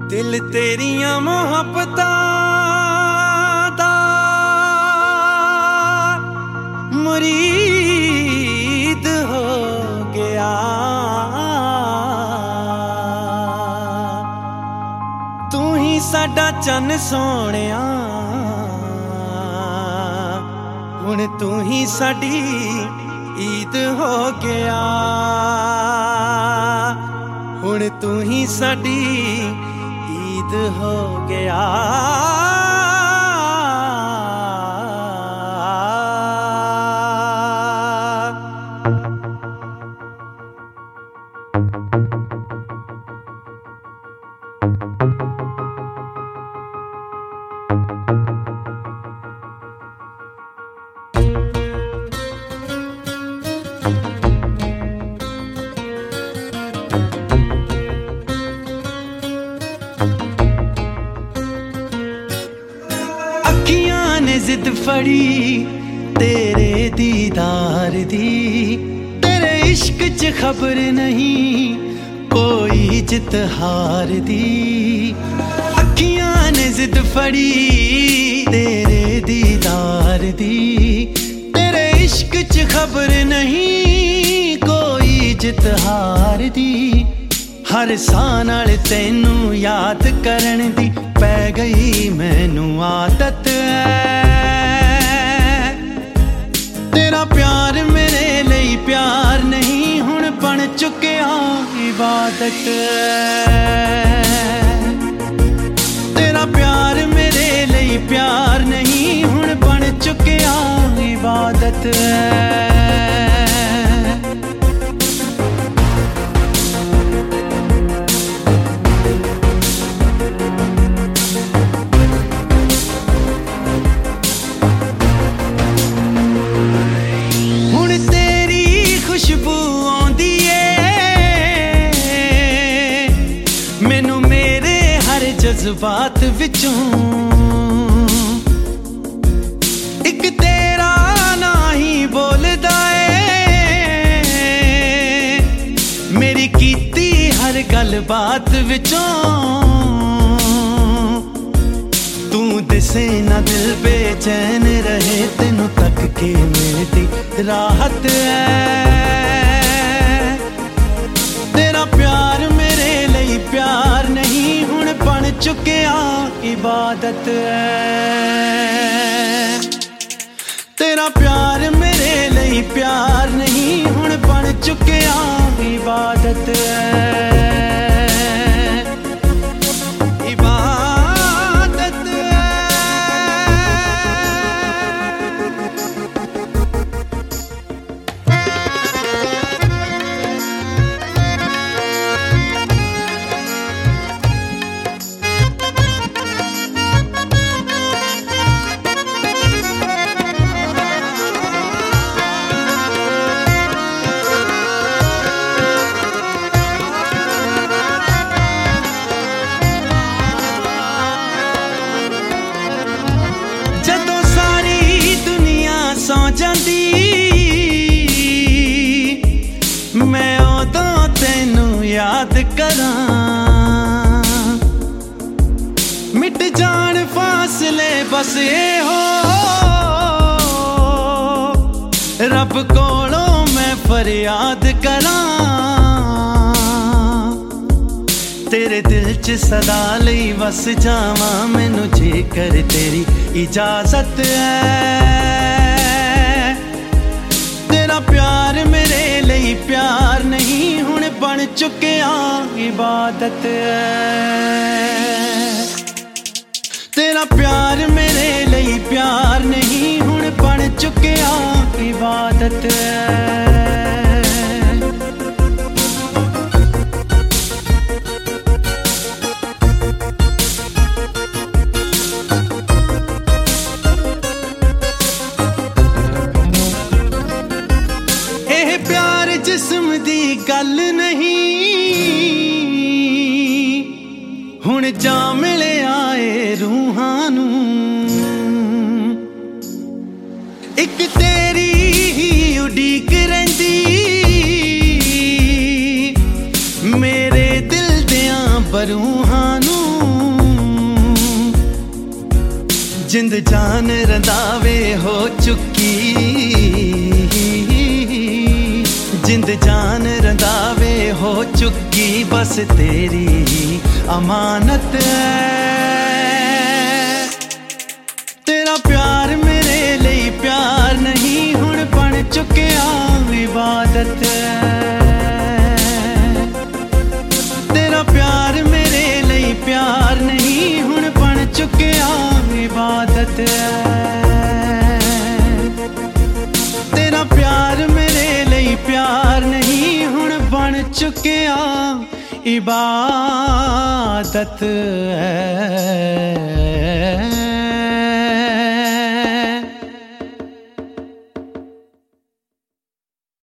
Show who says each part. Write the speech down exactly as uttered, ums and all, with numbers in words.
Speaker 1: दिल तेरियां मोहब्बतां दा मुरीद हो गया। तू ही साडा चन्न सोहणिया, हुण तू ही साडी ईद हो गया। हुण तू ही साडी ईद हो गया। अखियां ने जिद फड़ी तेरे दीदार दी, तेरे इश्क च खबर नहीं कोई जित हार दी। अखियां ने जिद फड़ी तेरे दीदार दी, तेरे इश्क च खबर नहीं कोई जित हार दी। हर साह नाल तैनू याद करन दी पै गई मैनू आदत है। तेरा प्यार मेरे लिए प्यार नहीं हुण बन चुकिया इबादत है। तेरा प्यार मेरे लिए प्यार नहीं हुण बन चुकिया इबादत है। जज्बात विचों एक तेरा ना ही बोलदा है, मेरी कीती हर गल बात विचों। तू दिसे ना दिल बेचैन रहे, तेनू तक के मिलती राहत है। तेरा प्यार मेरे लिए प्यार नहीं हुण बन चुकिया इबादत है। तेरा प्यार मेरे लिए प्यार नहीं हुण बन चुकिया इबादत है। मैं उदों तैनू याद करां, मिट जान फासले बस ये हो रब कोलों मैं फरियाद करां। तेरे दिल च सदा लई वस जावां मैनू जेकर तेरी इजाजत है। तेरा प्यार मेरे लिए प्यार नहीं हुण बन चुकिया इबादत है। तेरा प्यार मेरे लिए प्यार नहीं हुण बन चुकिया इबादत है। जिस्म दी गल नहीं हुण जा मिले आए रूहां नू। एक तेरी ही उड़ीक रहिंदी मेरे दिल दियां बरूहां नू। जिंद जान रंधावे हो चुकी, जिंद जान रंधावे हो चुकी, बस तेरी अमानत है। तेरा प्यार मेरे लिए प्यार नहीं, हुण बन चुकिया इबादत है। तेरा प्यार मेरे लिए प्यार नहीं, हुण बन चुकिया इबादत है। तेरा प्यार मेरे लिए प्यार नहीं, हुण बन चुकिया इबादत है।